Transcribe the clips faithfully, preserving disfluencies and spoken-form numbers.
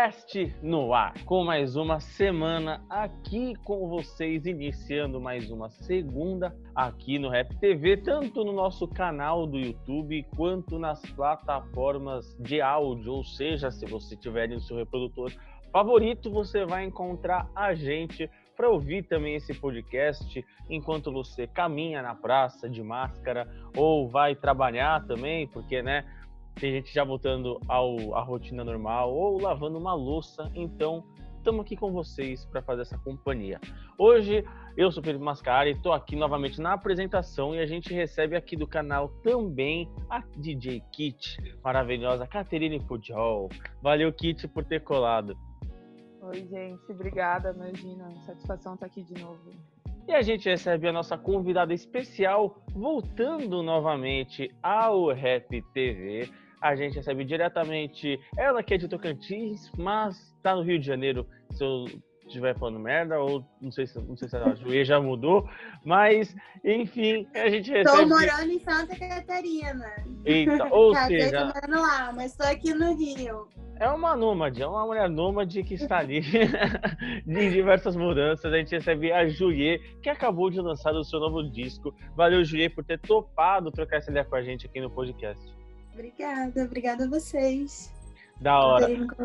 Podcast no ar, com mais uma semana aqui com vocês, iniciando mais uma segunda aqui no Rap T V, tanto no nosso canal do YouTube quanto nas plataformas de áudio, ou seja, se você tiver no seu reprodutor favorito, você vai encontrar a gente para ouvir também esse podcast enquanto você caminha na praça de máscara ou vai trabalhar também, porque, né, tem gente já voltando ao, à rotina normal ou lavando uma louça. Então, estamos aqui com vocês para fazer essa companhia. Hoje, eu sou Felipe Mascari, estou aqui novamente na apresentação e a gente recebe aqui do canal também a D J Kit, maravilhosa Caterine Pujol. Valeu, Kit, por ter colado. Oi, gente. Obrigada, imagina. Satisfação estar aqui de novo. E a gente recebe a nossa convidada especial, voltando novamente ao Rap T V. A gente recebe diretamente ela, que é de Tocantins, mas está no Rio de Janeiro, se eu estiver falando merda, ou não sei se, não sei se a Juê já mudou, mas, enfim, a gente recebe... Estou morando em Santa Catarina. Eita, ou Casei, seja... tô morando lá, mas estou aqui no Rio. É uma nômade, é uma mulher nômade que está ali de diversas mudanças. A gente recebe a Juê, que acabou de lançar o seu novo disco. Valeu, Juê, por ter topado trocar essa ideia com a gente aqui no podcast. Obrigada, obrigada a vocês. Da hora.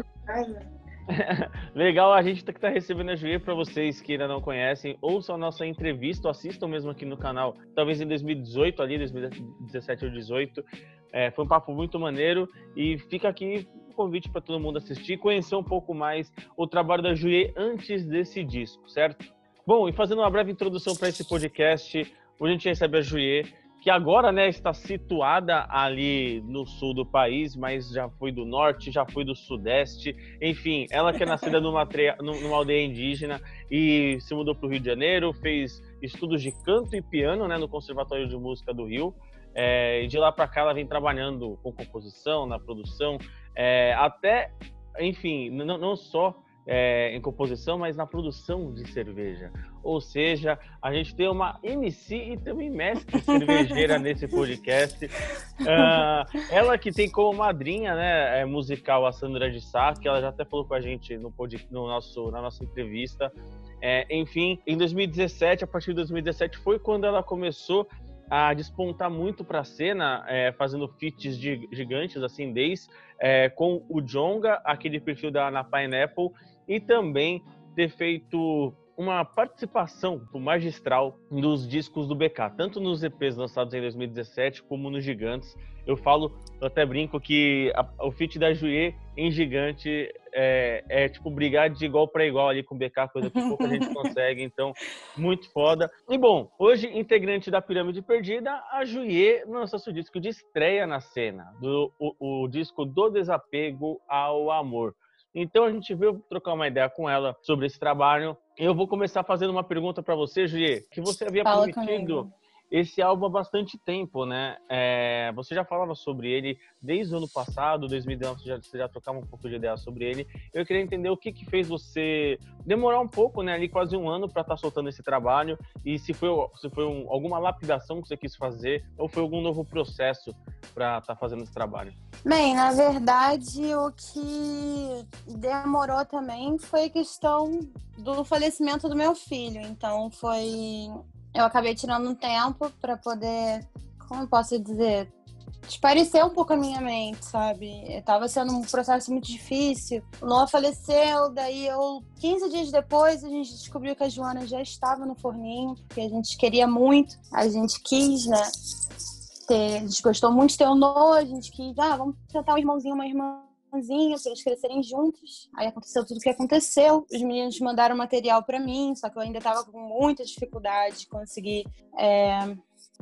Legal, a gente que está recebendo a Juê. Para vocês que ainda não conhecem, ouçam a nossa entrevista, assistam mesmo aqui no canal, talvez em dois mil e dezoito, ali, dois mil e dezessete ou dezoito. É, foi um papo muito maneiro e fica aqui o convite para todo mundo assistir, conhecer um pouco mais o trabalho da Juê antes desse disco, certo? Bom, e fazendo uma breve introdução para esse podcast, hoje a gente recebe a Juê, que agora, né, está situada ali no sul do país, mas já foi do norte, já foi do sudeste, enfim, ela que é nascida numa, tre... numa aldeia indígena e se mudou para o Rio de Janeiro, fez estudos de canto e piano, né, no Conservatório de Música do Rio, é, e de lá para cá ela vem trabalhando com composição, na produção, é, até, enfim, não, não só É, em composição, mas na produção de cerveja. Ou seja, a gente tem uma M C e também mestre cervejeira nesse podcast. Uh, ela que tem como madrinha, né, é, musical a Sandra de Sá, que ela já até falou com a gente no, pod, no nosso, na nossa entrevista. É, enfim, em dois mil e dezessete, a partir de dois mil e dezessete, foi quando ela começou a despontar muito para a cena, é, fazendo feats de, gigantes, assim, desde é, com o Djonga, aquele perfil da Ana Pineapple, e também ter feito uma participação magistral nos discos do B K, tanto nos E Ps lançados em dois mil e dezessete como nos Gigantes. Eu falo, eu até brinco que a, o feat da Juê em Gigante é, é tipo brigar de igual para igual ali com o B K, coisa que pouca gente consegue, então muito foda. E bom, hoje, integrante da Pirâmide Perdida, a Juê lançou seu disco de estreia na cena, do, o, o disco Do Desapego ao Amor. Então a gente veio trocar uma ideia com ela sobre esse trabalho. Eu vou começar fazendo uma pergunta para você, Juê, que você havia Fala prometido comigo. Esse álbum há bastante tempo, né? É, você já falava sobre ele desde o ano passado, dois mil e dezenove, você já, você já trocava um pouco de ideia sobre ele. Eu queria entender o que, que fez você demorar um pouco, né? Ali quase um ano para estar tá soltando esse trabalho, e se foi, se foi um, alguma lapidação que você quis fazer ou foi algum novo processo para estar tá fazendo esse trabalho. Bem, na verdade, o que demorou também foi a questão do falecimento do meu filho. Então, foi... Eu acabei tirando um tempo para poder, como eu posso dizer, espairecer um pouco a minha mente, sabe? Tava sendo um processo muito difícil. O Noah faleceu, daí eu, quinze dias depois, a gente descobriu que a Joana já estava no forninho, porque a gente queria muito, a gente quis, né? Ter, a gente gostou muito de ter o Noah, a gente quis, ah, vamos tentar um irmãozinho, uma irmã. Para eles crescerem juntos. Aí aconteceu tudo o que aconteceu. Os meninos mandaram material para mim, só que eu ainda estava com muita dificuldade de conseguir é,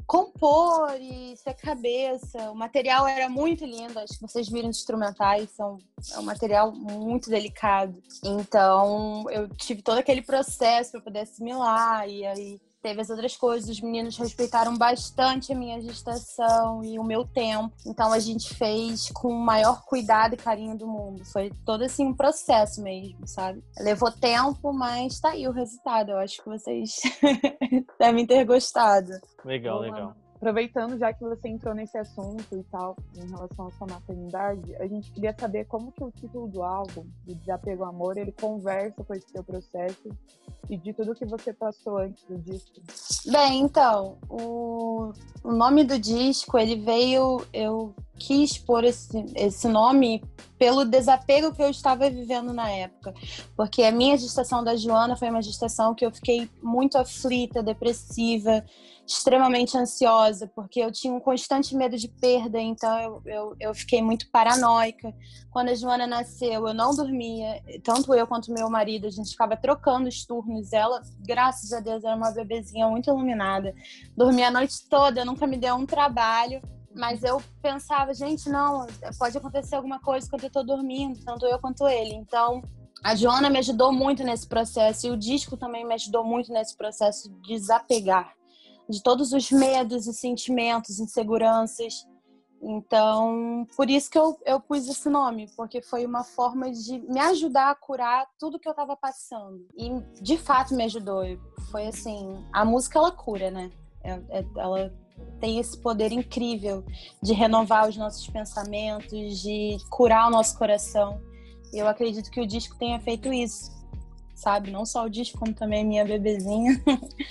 compor e ter cabeça. O material era muito lindo. Acho que vocês viram os instrumentais, são, é um material muito delicado. Então, eu tive todo aquele processo para poder assimilar e aí teve as outras coisas, os meninos respeitaram bastante a minha gestação e o meu tempo. Então a gente fez com o maior cuidado e carinho do mundo. Foi todo assim um processo mesmo, sabe? Levou tempo, mas tá aí o resultado. Eu acho que vocês devem ter gostado. Legal, Boa. legal. aproveitando já que você entrou nesse assunto e tal, em relação à sua maternidade, a gente queria saber como que o título do álbum, do Desapego ao Amor, ele conversa com esse seu processo e de tudo que você passou antes do disco. Bem, então, o, o nome do disco, ele veio, eu quis pôr esse, esse nome pelo desapego que eu estava vivendo na época, porque a minha gestação da Joana foi uma gestação que eu fiquei muito aflita, depressiva, extremamente ansiosa, porque eu tinha um constante medo de perda, então eu, eu, eu fiquei muito paranoica. Quando a Joana nasceu, eu não dormia, tanto eu quanto meu marido, a gente ficava trocando os turnos. Ela, graças a Deus, era uma bebezinha muito iluminada, dormia a noite toda, nunca me deu um trabalho, mas eu pensava, gente, não, pode acontecer alguma coisa quando eu tô dormindo, tanto eu quanto ele. Então, a Joana me ajudou muito nesse processo, e o disco também me ajudou muito nesse processo de desapegar de todos os medos e sentimentos, inseguranças. Então, por isso que eu, eu pus esse nome, porque foi uma forma de me ajudar a curar tudo que eu estava passando. E, de fato, me ajudou. Foi assim, a música, ela cura, né? Ela tem esse poder incrível de renovar os nossos pensamentos, de curar o nosso coração. E eu acredito que o disco tenha feito isso, sabe? Não só o disco, como também a minha bebezinha.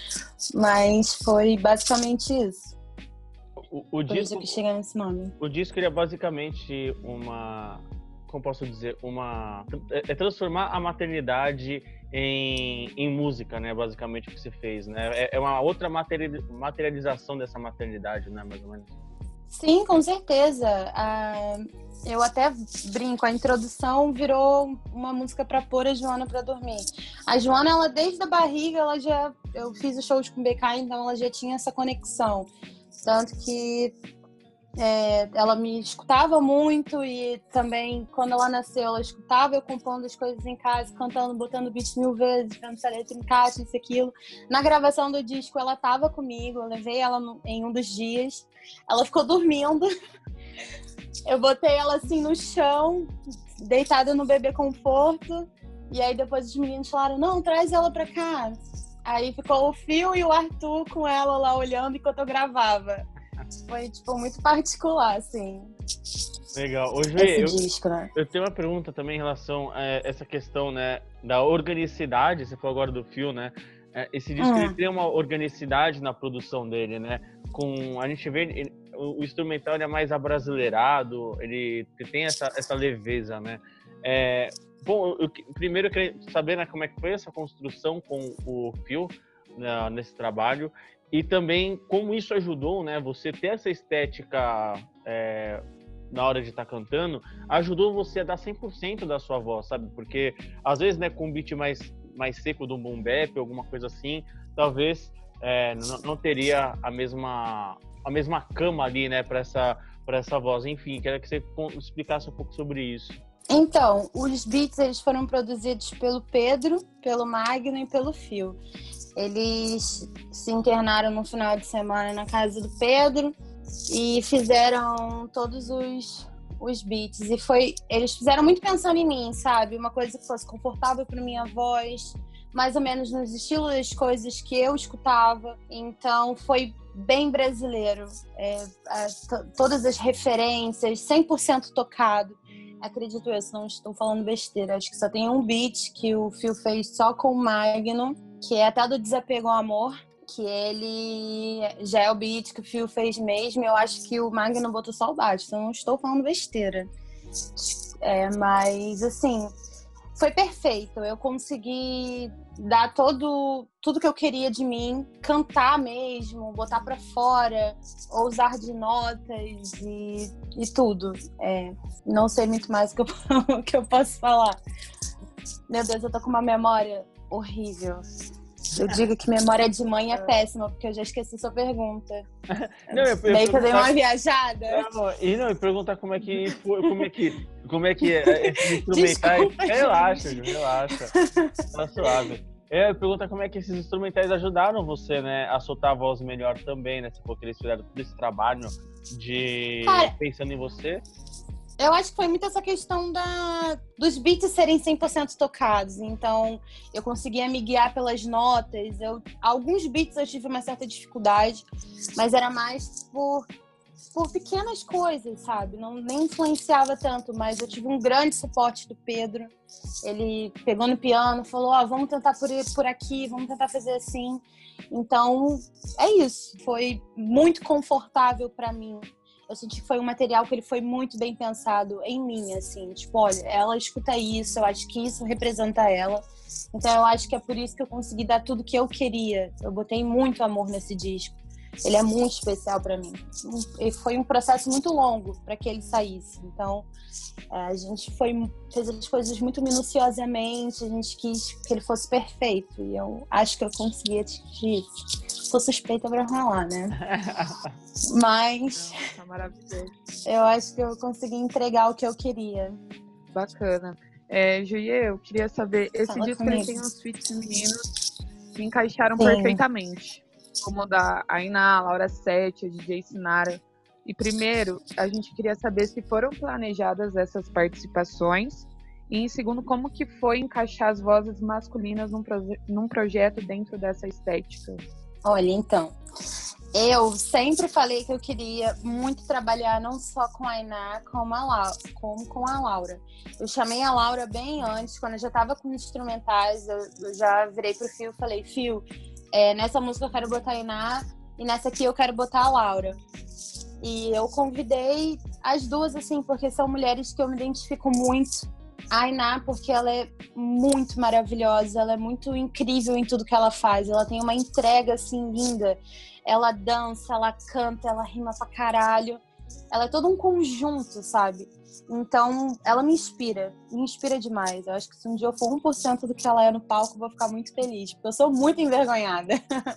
Mas foi basicamente isso. O, o Por disco, isso que chega nesse nome. O disco ele é basicamente uma... Como posso dizer? Uma... É transformar a maternidade em, em música, né? Basicamente o que você fez, né? É, é uma outra materialização dessa maternidade, né? Mais ou menos. Sim, com certeza. Ah, eu até brinco, a introdução virou uma música para pôr a Joana para dormir. A Joana, ela desde a barriga, ela já, eu fiz os shows com o B K, então ela já tinha essa conexão. Tanto que é, ela me escutava muito, e também quando ela nasceu, ela escutava eu compondo as coisas em casa, cantando, botando beat mil vezes, vendo se a letra encaixa, isso, aquilo. Na gravação do disco, ela estava comigo, eu levei ela no, em um dos dias, ela ficou dormindo, eu botei ela assim no chão, deitada no bebê conforto, e aí depois os meninos falaram, não, traz ela pra cá. Aí ficou o Fio e o Arthur com ela lá olhando enquanto eu gravava. Foi, tipo, muito particular, assim. Legal. Hoje Esse eu, disco, né? eu tenho uma pergunta também em relação a essa questão, né, da organicidade. Você falou agora do Fio, né? Esse disco, Hum. ele tem uma organicidade na produção dele, né? Com, a gente vê, ele, o instrumental ele é mais abrasileirado, ele tem essa, essa leveza, né? É, bom, eu, primeiro eu queria saber, né, como é que foi essa construção com o Fio, né, nesse trabalho. E também como isso ajudou, né? Você ter essa estética é, na hora de estar tá cantando, ajudou você a dar cem por cento da sua voz, sabe? Porque às vezes, né, com um beat mais, mais seco do boom bap, alguma coisa assim, talvez é, não, não teria a mesma, a mesma cama ali, né, para essa, para essa voz. Enfim, quero que você explicasse um pouco sobre isso. Então, os beats eles foram produzidos pelo Pedro, pelo Magno e pelo Fio. Eles se internaram no final de semana na casa do Pedro e fizeram todos os, os beats. E foi, eles fizeram muito pensando em mim, sabe? Uma coisa que fosse confortável para minha voz, mais ou menos nos estilos das coisas que eu escutava. Então foi bem brasileiro. É, a, t- todas as referências, cem por cento tocado. Acredito eu, se não estou falando besteira. Acho que só tem um beat que o Fio fez só com o Magno, que é até do Desapego ao Amor, que ele já é o beat que o Fio fez mesmo. Eu acho que o Magno botou só o baixo, então não estou falando besteira. É, mas, assim, foi perfeito. Eu consegui dar todo, tudo que eu queria de mim, cantar mesmo, botar pra fora, ousar de notas e, e tudo. É, não sei muito mais o que eu, que eu posso falar. Meu Deus, eu tô com uma memória horrível. Eu digo que memória de mãe é péssima, porque eu já esqueci sua pergunta. Não, eu, eu Daí que eu dei uma perguntar- viajada. Não, e não, e perguntar como é que foi, como é que, como é que é esses instrumentais. Desculpa, relaxa, gente. relaxa. Tá suave. É, pergunta como é que esses instrumentais ajudaram você, né, a soltar a voz melhor também, né? Você falou que eles fizeram todo esse trabalho de Cara, pensando em você. Eu acho que foi muito essa questão da, dos beats serem cem por cento tocados. Então, eu conseguia me guiar pelas notas. Eu, alguns beats eu tive uma certa dificuldade, mas era mais por, por pequenas coisas, sabe? Não, nem influenciava tanto, mas eu tive um grande suporte do Pedro. Ele pegou no piano, falou, ó, oh, vamos tentar por, por aqui, vamos tentar fazer assim. Então, é isso. Foi muito confortável para mim. Eu senti que foi um material que ele foi muito bem pensado em mim, assim. Tipo, olha, ela escuta isso, eu acho que isso representa ela. Então, eu acho que é por isso que eu consegui dar tudo que eu queria. Eu botei muito amor nesse disco. Ele é muito especial para mim. E foi um processo muito longo para que ele saísse. Então, a gente foi, fez as coisas muito minuciosamente. A gente quis que ele fosse perfeito. E eu acho que eu consegui atingir. Sou suspeita para falar, né? Mas Nossa, maravilhoso. Eu acho que eu consegui entregar o que eu queria. Bacana. É, Julie, eu queria saber, esse Fala disco comigo. ele tem uns feats femininos que encaixaram Sim. perfeitamente. Como o da Ainá, Laura Sete, a D J Sinara. E primeiro, a gente queria saber se foram planejadas essas participações. E em segundo, como que foi encaixar as vozes masculinas num, proje- num projeto dentro dessa estética? Olha, então, eu sempre falei que eu queria muito trabalhar não só com a Ainá, como, a La- como com a Laura. Eu chamei a Laura bem antes, quando eu já estava com instrumentais, eu, eu já virei pro Fio e falei, Fio, é, nessa música eu quero botar a Ainá e nessa aqui eu quero botar a Laura. E eu convidei as duas, assim, porque são mulheres que eu me identifico muito. A Ainá, porque ela é muito maravilhosa, ela é muito incrível em tudo que ela faz. Ela tem uma entrega, assim, linda. Ela dança, ela canta, ela rima pra caralho. Ela é todo um conjunto, sabe? Então, ela me inspira. Me inspira demais. Eu acho que se um dia eu for um por cento do que ela é no palco, eu vou ficar muito feliz. Porque eu sou muito envergonhada.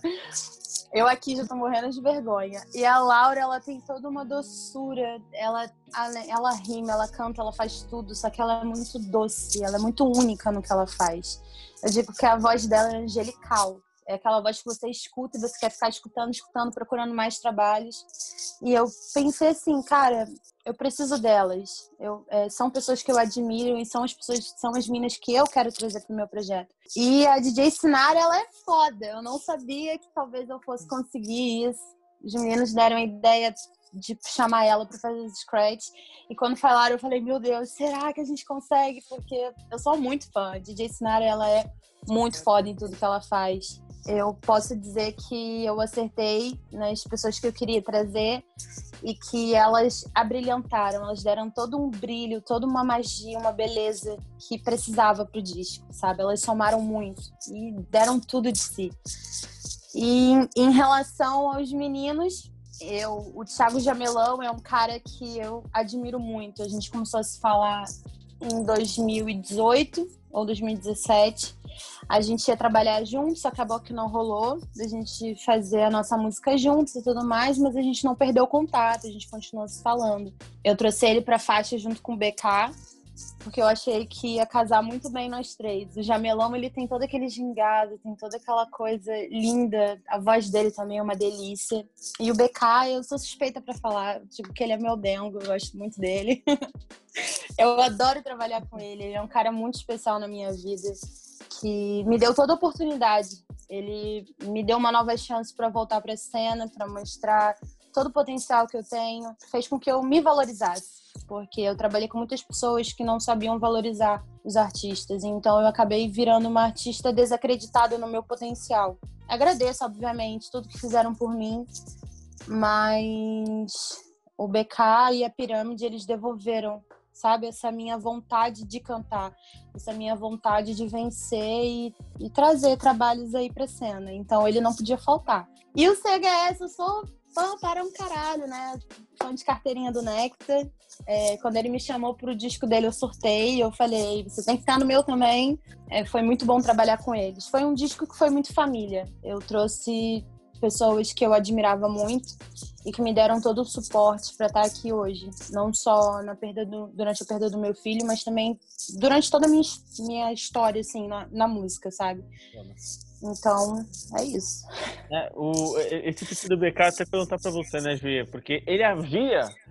Eu aqui já tô morrendo de vergonha. E a Laura, ela tem toda uma doçura. Ela, ela rima, ela canta, ela faz tudo. Só que ela é muito doce. Ela é muito única no que ela faz. Eu digo que a voz dela é angelical. É aquela voz que você escuta e você quer ficar escutando, escutando, procurando mais trabalhos. E eu pensei assim, cara, eu preciso delas. Eu, é, são pessoas que eu admiro e são as pessoas, são as minas que eu quero trazer pro meu projeto. E a D J Sinara, ela é foda. Eu não sabia que talvez eu fosse conseguir isso. Os meninos deram a ideia de chamar ela para fazer os scratch. E quando falaram, eu falei, meu Deus, será que a gente consegue? Porque eu sou muito fã. A D J Sinara, ela é muito foda em tudo que ela faz. Eu posso dizer que eu acertei nas pessoas que eu queria trazer e que elas abrilhantaram, elas deram todo um brilho, toda uma magia, uma beleza que precisava pro disco, sabe? Elas somaram muito e deram tudo de si. E em relação aos meninos, eu, o Thiago Jamelão é um cara que eu admiro muito. A gente começou a se falar em dois mil e dezoito ou dois mil e dezessete. A gente ia trabalhar juntos, acabou que não rolou, a gente fazer a nossa música juntos e tudo mais, mas a gente não perdeu o contato, a gente continuou se falando. Eu trouxe ele pra faixa junto com o B K, porque eu achei que ia casar muito bem nós três. O Jamelão, ele tem todo aquele gingado, tem toda aquela coisa linda, a voz dele também é uma delícia. E o B K, eu sou suspeita pra falar, digo que ele é meu dengo, eu gosto muito dele. Eu adoro trabalhar com ele, ele é um cara muito especial na minha vida, que me deu toda a oportunidade. Ele me deu uma nova chance para voltar para a cena, para mostrar todo o potencial que eu tenho. Fez com que eu me valorizasse, porque eu trabalhei com muitas pessoas que não sabiam valorizar os artistas. Então eu acabei virando uma artista desacreditada no meu potencial. Agradeço, obviamente, tudo que fizeram por mim, mas o B K e a Pirâmide, eles devolveram, sabe, essa minha vontade de cantar, essa minha vontade de vencer e, e trazer trabalhos aí pra cena. Então ele não podia faltar. E o C H S, eu sou fã para um caralho, né? Fã de carteirinha do Nectar. É, quando ele me chamou pro disco dele, eu surtei. Eu falei, você tem que ficar no meu também. É, foi muito bom trabalhar com eles. Foi um disco que foi muito família. Eu trouxe pessoas que eu admirava muito e que me deram todo o suporte para estar aqui hoje. Não só na perda do, durante a perda do meu filho, mas também durante toda a minha, minha história, assim, na, na música, sabe? Então, é isso. É, o, esse tipo do B K, até perguntar pra você, né, Julia? Porque ele havia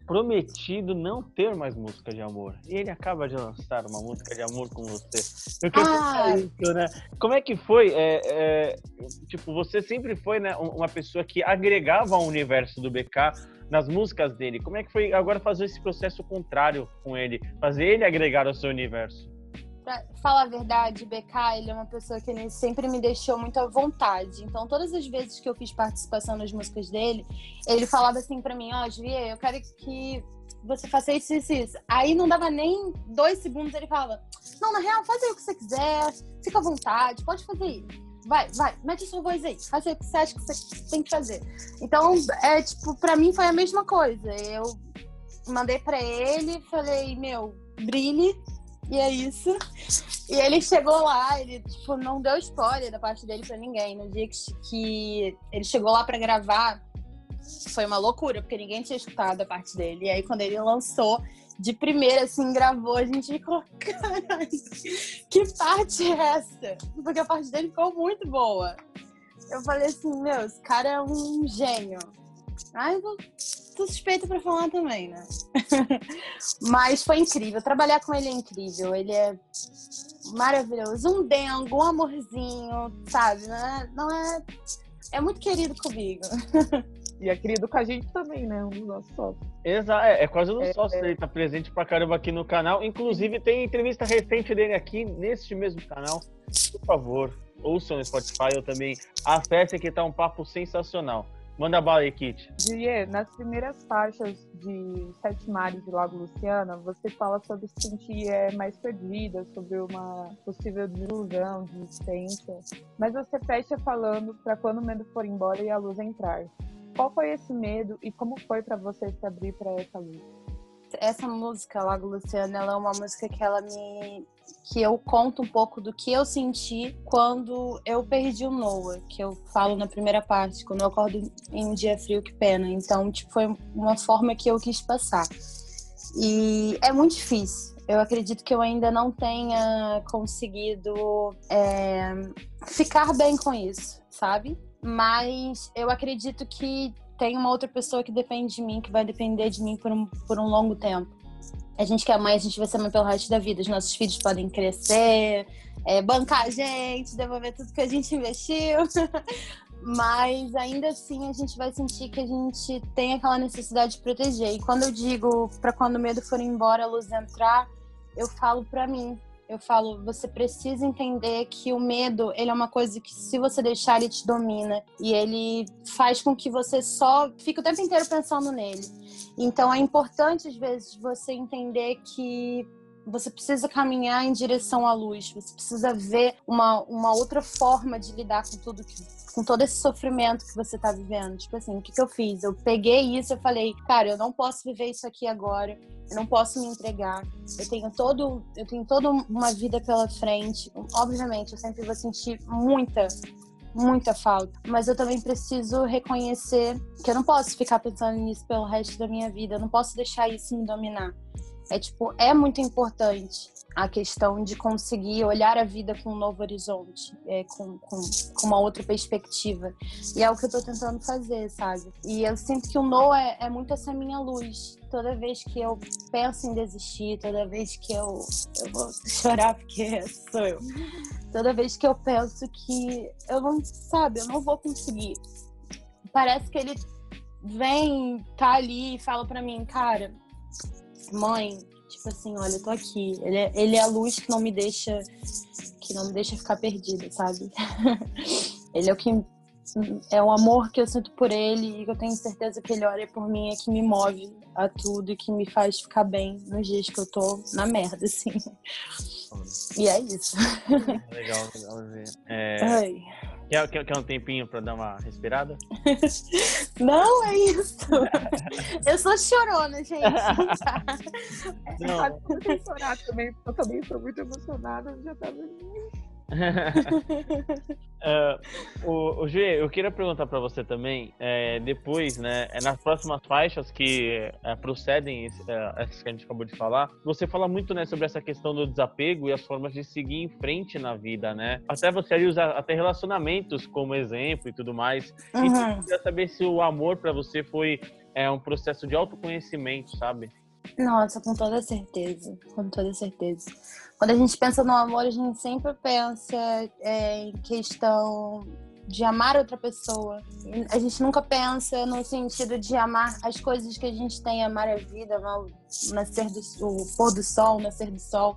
prometido não ter mais música de amor. E ele acaba de lançar uma música de amor com você. Eu quero ah. isso, né? Como é que foi? É, é, tipo, você sempre foi, né, uma pessoa que agregava ao universo do B K nas músicas dele. Como é que foi agora fazer esse processo contrário com ele? Fazer ele agregar ao seu universo? Pra falar a verdade, B K, ele é uma pessoa que ele sempre me deixou muito à vontade. Então, todas as vezes que eu fiz participação nas músicas dele, ele falava assim pra mim, ó, oh, Juliê, eu quero que você faça isso, isso, isso. Aí não dava nem dois segundos, ele falava, não, na real, faz aí o que você quiser, fica à vontade, pode fazer isso. Vai, vai, mete a sua voz aí, faz aí o que você acha que você tem que fazer. Então, é tipo, pra mim foi a mesma coisa. Eu mandei pra ele, falei, meu, brilhe. E é isso. E ele chegou lá, ele tipo, não deu spoiler da parte dele pra ninguém. No dia que, que ele chegou lá pra gravar, foi uma loucura, porque ninguém tinha escutado a parte dele. E aí, quando ele lançou, de primeira, assim, gravou, a gente ficou, caralho, que parte é essa? Porque a parte dele ficou muito boa. Eu falei assim, meu, esse cara é um gênio. Ai, eu tô suspeita pra falar também, né? Mas foi incrível. Trabalhar com ele é incrível. Ele é maravilhoso. Um dengo, um amorzinho, sabe? Não é... Não é... é muito querido comigo. E é querido com a gente também, né? Um dos nossos sócios. Exato. É, é quase um dos é, sócios. É... Ele tá presente pra caramba aqui no canal. Inclusive, tem entrevista recente dele aqui, neste mesmo canal. Por favor, ouçam no Spotify. Eu também acesse, que tá um papo sensacional. Manda bala aí, Kit. Juliê, nas primeiras faixas de Sete Mares de Lago Luciana, você fala sobre se sentir é, mais perdida, sobre uma possível desilusão, desistência. Mas você fecha falando para quando o medo for embora e a luz entrar. Qual foi esse medo e como foi para você se abrir para essa luz? Essa música, Lago Luciana, ela é uma música que ela me... que eu conto um pouco do que eu senti quando eu perdi o Noah, que eu falo na primeira parte, quando eu acordo em um dia frio, que pena. Então, tipo, foi uma forma que eu quis passar. E é muito difícil. Eu acredito que eu ainda não tenha conseguido é, ficar bem com isso, sabe? Mas eu acredito que tem uma outra pessoa que depende de mim, que vai depender de mim por um, por um longo tempo. A gente que é mãe, a gente vai ser mãe pelo resto da vida. Os nossos filhos podem crescer, é, bancar a gente, devolver tudo que a gente investiu. Mas ainda assim a gente vai sentir que a gente tem aquela necessidade de proteger. E quando eu digo para quando o medo for embora, a luz entrar, eu falo para mim. Eu falo, você precisa entender que o medo, ele é uma coisa que se você deixar, ele te domina. E ele faz com que você só fique o tempo inteiro pensando nele. Então é importante, às vezes, você entender que você precisa caminhar em direção à luz. Você precisa ver uma, uma outra forma de lidar com tudo que... com todo esse sofrimento que você tá vivendo. Tipo assim, o que que eu fiz? Eu peguei isso e falei, cara, eu não posso viver isso aqui agora. Eu não posso me entregar. Eu tenho, todo, eu tenho toda uma vida pela frente. Obviamente, eu sempre vou sentir muita, muita falta. Mas eu também preciso reconhecer que eu não posso ficar pensando nisso pelo resto da minha vida. Eu não posso deixar isso me dominar. É tipo, é muito importante a questão de conseguir olhar a vida com um novo horizonte, é, com, com, com uma outra perspectiva. E é o que eu tô tentando fazer, sabe? E eu sinto que o Noah é, é muito essa minha luz. Toda vez que eu penso em desistir, toda vez que eu... Eu vou chorar porque sou eu. Toda vez que eu penso que eu não, sabe, eu não vou conseguir. Parece que ele vem, tá ali e fala pra mim, cara, mãe, tipo assim, olha, eu tô aqui. Ele é, ele é a luz que não me deixa, que não me deixa ficar perdida, sabe? Ele é o que é o amor que eu sinto por ele e que eu tenho certeza que ele olha por mim, é que me move a tudo e que me faz ficar bem nos dias que eu tô na merda, assim. E é isso. Legal, legal ver. É... Quer, quer, quer um tempinho pra dar uma respirada? Não, é isso. Eu sou chorona, gente. Não. Eu tenho que chorar também, eu também sou muito emocionada, eu já tava... uh, o, o Gê, eu queria perguntar para você também, é, depois, né, nas próximas faixas que é, procedem é, essas que a gente acabou de falar, você fala muito, né, sobre essa questão do desapego e as formas de seguir em frente na vida, né? Até você ali usa até relacionamentos como exemplo e tudo mais. Uhum. E eu queria saber se o amor para você foi é, um processo de autoconhecimento, sabe? Nossa, com toda certeza, com toda certeza. Quando a gente pensa no amor, a gente sempre pensa é, em questão de amar outra pessoa. A gente nunca pensa no sentido de amar as coisas que a gente tem, amar a vida, amar o, nascer do, o pôr do sol, o nascer do sol.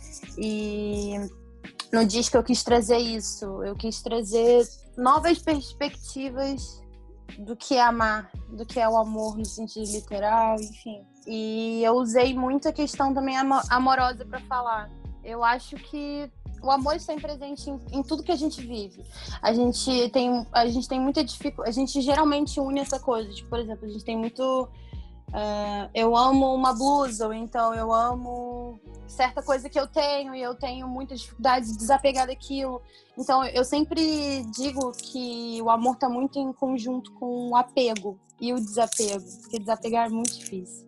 E no disco eu quis trazer isso, eu quis trazer novas perspectivas do que é amar, do que é o amor no sentido literal, enfim. E eu usei muito a questão também amorosa para falar. Eu acho que o amor está presente em, em tudo que a gente vive. A gente tem, a gente tem muita dificuldade. A gente geralmente une essa coisa. Tipo, por exemplo, a gente tem muito. Uh, eu amo uma blusa, ou então eu amo certa coisa que eu tenho e eu tenho muita dificuldade de desapegar daquilo. Então, eu sempre digo que o amor está muito em conjunto com o apego e o desapego, porque desapegar é muito difícil.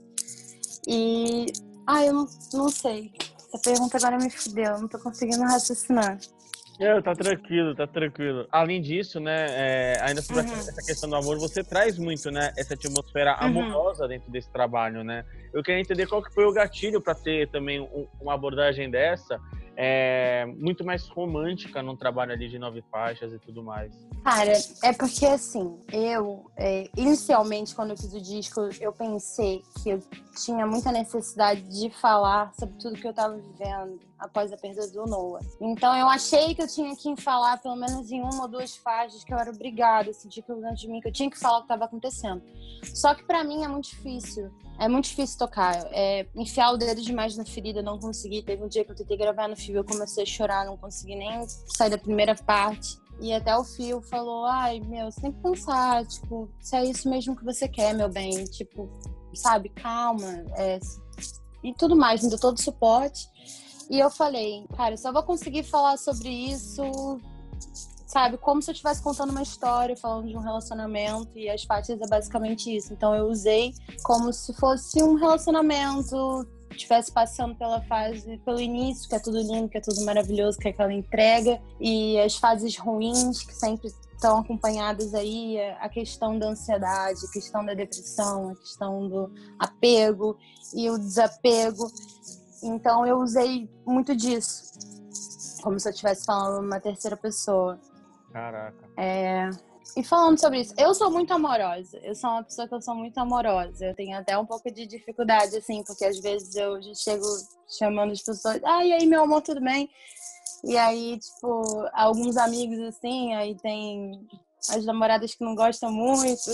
E, ah, eu não, não sei. Essa pergunta agora me fudeu, não tô conseguindo raciocinar. É, tá tranquilo, tá tranquilo. Além disso, né, é, ainda sobre uhum. essa questão do amor, você traz muito, né, essa atmosfera amorosa uhum. dentro desse trabalho, né? Eu queria entender qual que foi o gatilho para ter também um, uma abordagem dessa, é, muito mais romântica num trabalho ali de nove faixas e tudo mais. Cara, é porque assim, eu, é, inicialmente, quando eu fiz o disco, eu pensei que eu tinha muita necessidade de falar sobre tudo que eu tava vivendo após a perda do Noah. Então eu achei que eu tinha que falar, pelo menos em uma ou duas faixas, que eu era obrigada, sentir que dentro de mim, que eu tinha que falar o que estava acontecendo. Só que pra mim é muito difícil. É muito difícil tocar. É, enfiar o dedo demais na ferida, não consegui. Teve um dia que eu tentei gravar no fio, eu comecei a chorar, não consegui nem sair da primeira parte. E até o Fio falou, ai, meu, você tem que pensar, tipo, se é isso mesmo que você quer, meu bem. Tipo, sabe, calma. É, e tudo mais, me deu todo o suporte. E eu falei, cara, eu só vou conseguir falar sobre isso, sabe, como se eu estivesse contando uma história, falando de um relacionamento, e as faixas é basicamente isso. Então eu usei como se fosse um relacionamento, estivesse passando pela fase, pelo início, que é tudo lindo, que é tudo maravilhoso, que é aquela entrega, e as fases ruins, que sempre estão acompanhadas aí, a questão da ansiedade, a questão da depressão, a questão do apego e o desapego. Então eu usei muito disso, como se eu estivesse falando uma terceira pessoa. Caraca. É... E falando sobre isso, eu sou muito amorosa. Eu sou uma pessoa que eu sou muito amorosa. Eu tenho até um pouco de dificuldade, assim, porque às vezes eu já chego chamando as pessoas, ah, e aí, meu amor, tudo bem? E aí, tipo, alguns amigos, assim, aí tem as namoradas que não gostam muito.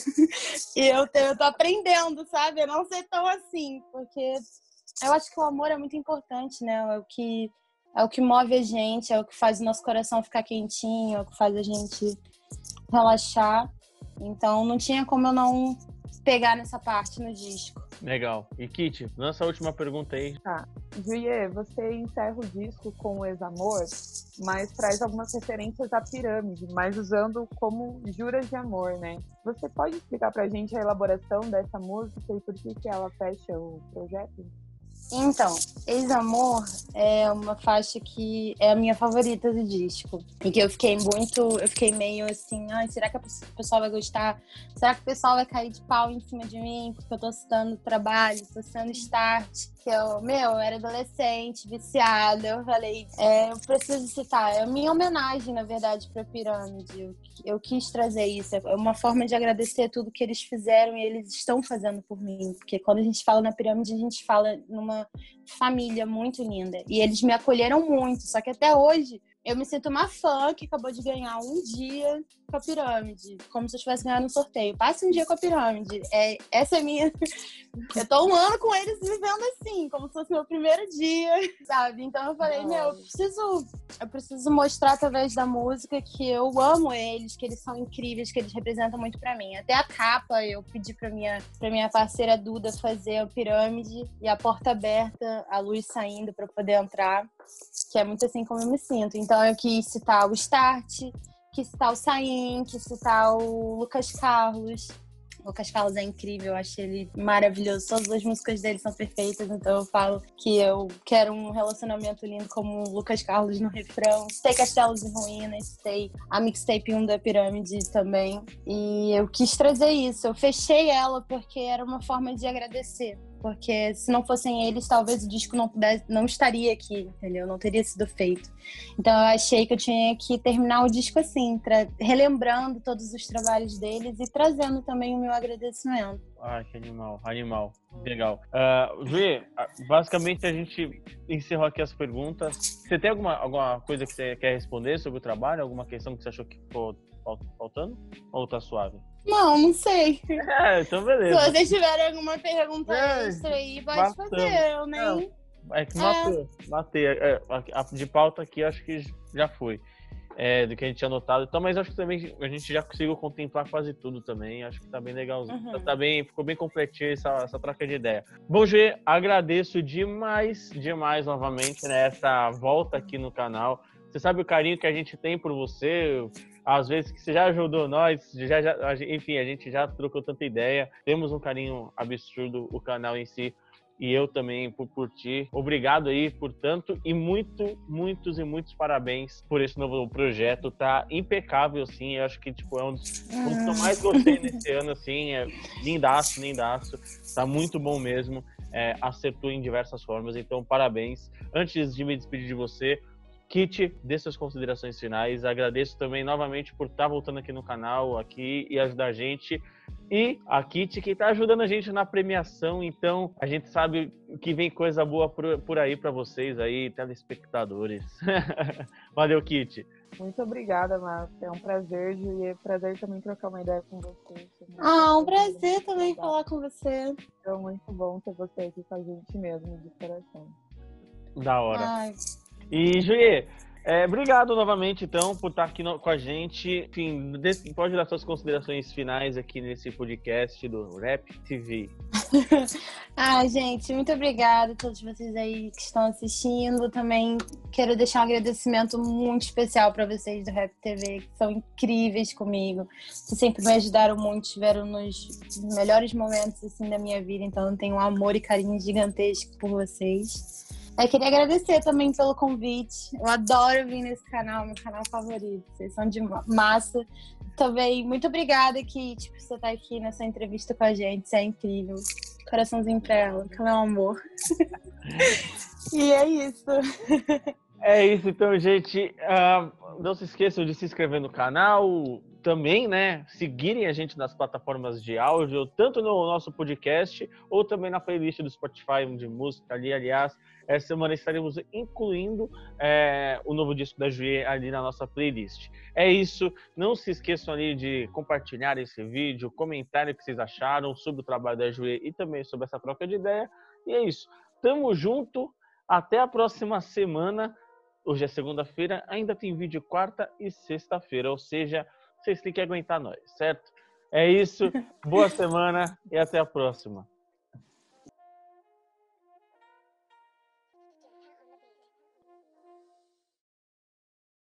E eu, te, eu tô aprendendo, sabe? Eu não ser tão assim, porque eu acho que o amor é muito importante, né? É o que, é o que move a gente, é o que faz o nosso coração ficar quentinho, é o que faz a gente relaxar. Então não tinha como eu não pegar nessa parte no disco. Legal. E Kitty, lança a última pergunta aí. Tá. Julie, você encerra o disco com o Ex-Amor, mas traz algumas referências à pirâmide, mas usando como juras de amor, né? Você pode explicar pra gente a elaboração dessa música e por que que ela fecha o projeto? Então, Ex-Amor é uma faixa que é a minha favorita do disco. E que eu fiquei muito, eu fiquei meio assim, ai, será que o pessoal vai gostar? Será que o pessoal vai cair de pau em cima de mim? Porque eu tô citando o trabalho, tô citando Start. Que eu, meu, eu era adolescente, viciada. Eu falei, é, eu preciso citar. É a minha homenagem, na verdade, pra Pirâmide. Eu, eu quis trazer isso. É uma forma de agradecer tudo que eles fizeram e eles estão fazendo por mim. Porque quando a gente fala na Pirâmide, a gente fala numa família muito linda. E eles me acolheram muito. Só que até hoje, eu me sinto uma fã que acabou de ganhar um dia com a Pirâmide. Como se eu tivesse ganhado um sorteio. Passa um dia com a Pirâmide. É, essa é a minha... Eu tô um ano com eles vivendo assim, como se fosse meu primeiro dia, sabe? Então eu falei, meu, eu preciso, eu preciso mostrar através da música que eu amo eles, que eles são incríveis, que eles representam muito pra mim. Até a capa eu pedi pra minha, pra minha parceira Duda fazer a Pirâmide e a porta aberta, a luz saindo pra poder entrar. que é muito assim como eu me sinto. Então eu quis citar o Start, quis citar o Saim, quis citar o Lucas Carlos. O Lucas Carlos é incrível, eu acho ele maravilhoso. Todas as músicas dele são perfeitas, então eu falo que eu quero um relacionamento lindo como o Lucas Carlos no refrão. Citei Castelos e Ruínas, citei a mixtape um da Pirâmide também. E eu quis trazer isso. Eu fechei ela porque era uma forma de agradecer. Porque se não fossem eles, talvez o disco não, pudesse, não estaria aqui, entendeu? Não teria sido feito. Então eu achei que eu tinha que terminar o disco assim, tra- relembrando todos os trabalhos deles e trazendo também o meu agradecimento. Ah, que animal, animal. Legal. Uh, Juí, basicamente a gente encerrou aqui as perguntas. Você tem alguma, alguma coisa que você quer responder sobre o trabalho? Alguma questão que você achou que ficou faltando? Ou tá suave? Não, não sei. É, então beleza. Se vocês tiverem alguma pergunta É, extra aí, pode bastante. fazer. Eu nem... É que matei, é. matei. É, a, a de pauta aqui acho que já foi. É, do que a gente tinha anotado. Então, mas acho que também a gente já conseguiu contemplar quase tudo também. Acho que tá bem legalzinho. Uhum. Tá bem, ficou bem completinho essa, essa troca de ideia. Bom, Gê, agradeço demais, demais novamente, né, essa volta aqui no canal. Você sabe o carinho que a gente tem por você, às vezes que você já ajudou nós, já, já, enfim, a gente já trocou tanta ideia. Temos um carinho absurdo, o canal em si. E eu também por curtir. Obrigado aí por tanto e muito, muitos e muitos parabéns por esse novo projeto. Tá impecável, assim. Eu acho que tipo, é um dos, um dos que eu mais gostei nesse ano, assim. É lindaço, lindaço. Tá muito bom mesmo. É, acertou em diversas formas. Então, parabéns. Antes de me despedir de você, Kit, dê suas considerações finais. Agradeço também novamente por estar voltando aqui no canal aqui e ajudar a gente. E a Kit, que está ajudando a gente na premiação. Então, a gente sabe que vem coisa boa por, por aí para vocês aí, telespectadores. Valeu, Kit. Muito obrigada, Márcia. É um prazer, Ju, e é um prazer também trocar uma ideia com você. Ah, um prazer também falar com você. É muito bom ter você aqui com a gente mesmo, de coração. Da hora. Ai. E, Juí, é, obrigado novamente, então, por estar aqui no, com a gente. Enfim, pode dar suas considerações finais aqui nesse podcast do Rap T V. Ah, gente, muito obrigada a todos vocês aí que estão assistindo. Também quero deixar um agradecimento muito especial para vocês do Rap T V, que são incríveis comigo. Vocês sempre me ajudaram muito, estiveram nos melhores momentos assim, da minha vida. Então, eu tenho um amor e carinho gigantesco por vocês. Eu queria agradecer também pelo convite. Eu adoro vir nesse canal, meu canal favorito. Vocês são de massa. Também, muito obrigada que tipo, você tá aqui nessa entrevista com a gente. Isso é incrível. Coraçãozinho pra ela, que ela é um amor. E é isso. É isso, então, gente. Uh, não se esqueçam de se inscrever no canal. Também, né, seguirem a gente nas plataformas de áudio, tanto no nosso podcast, ou também na playlist do Spotify de música ali. Aliás, essa semana estaremos incluindo é, o novo disco da Juí ali na nossa playlist. É isso, não se esqueçam ali de compartilhar esse vídeo, comentar o que vocês acharam sobre o trabalho da Juí e também sobre essa troca de ideia. E é isso, tamo junto, até a próxima semana. Hoje é segunda-feira, ainda tem vídeo quarta e sexta-feira, ou seja, vocês têm que aguentar nós, certo? É isso, boa semana e até a próxima.